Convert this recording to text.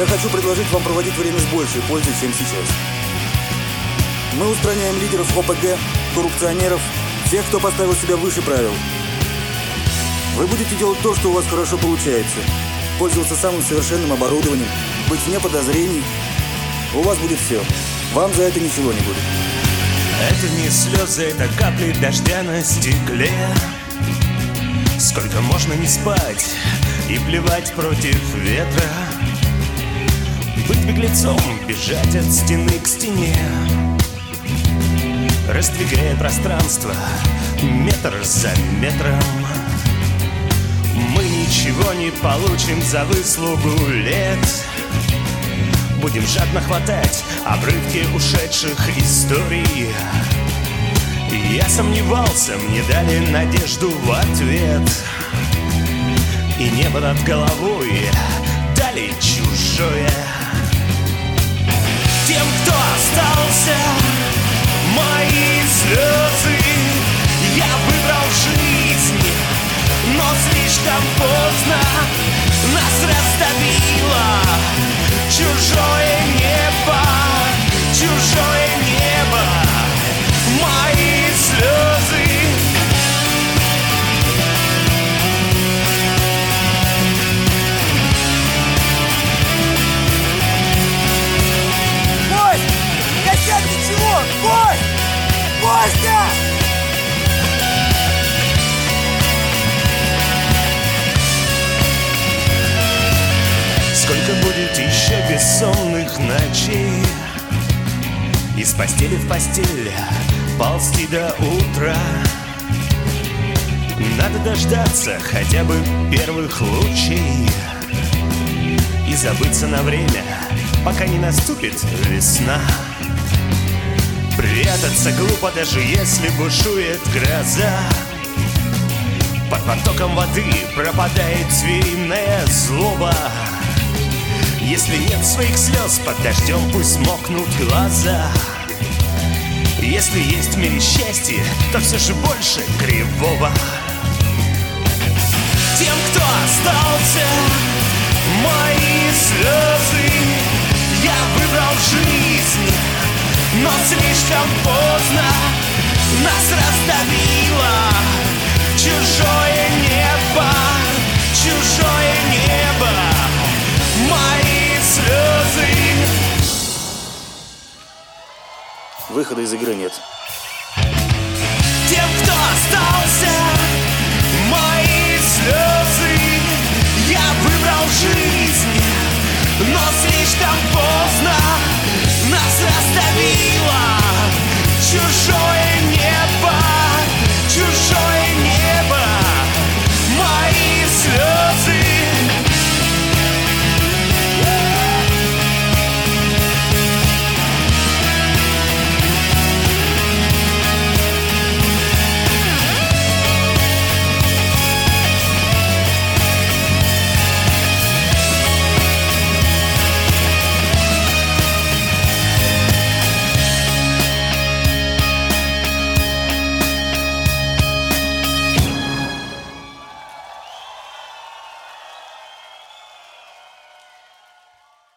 Я хочу предложить вам проводить время с большей пользой, чем сейчас. Мы устраняем лидеров ОПГ, коррупционеров, тех, кто поставил себя выше правил. Вы будете делать то, что у вас хорошо получается. Пользоваться самым совершенным оборудованием, быть вне подозрений. У вас будет все. Вам за это ничего не будет. Это не слезы, это капли дождя на стекле. Сколько можно не спать и плевать против ветра, быть беглецом, бежать от стены к стене, раздвигая пространство метр за метром. Мы ничего не получим за выслугу лет. Будем жадно хватать обрывки ушедших историй. Я сомневался, мне дали надежду в ответ. И небо над головой дали чужое. Тем, кто остался, мои слезы. Я выбрал жизнь, но слишком поздно. Нас раздавило чужое небо, чужое небо. Мои слезы. Кость! Костяк, ты чего? Кость! Костя! Сколько будет еще бессонных ночей, из постели в постель ползти до утра. Надо дождаться хотя бы первых лучей и забыться на время, пока не наступит весна. Прятаться глупо, даже если бушует гроза. Под потоком воды пропадает звериная злоба. Если нет своих слез, под дождем пусть мокнут глаза. Если есть в мире счастье, то все же больше кривого. Тем, кто остался, мои слезы. Я выбрал жизнь, но слишком поздно. Нас раздавило чужое небо, чужое небо. Мои слезы. Выхода из игры нет.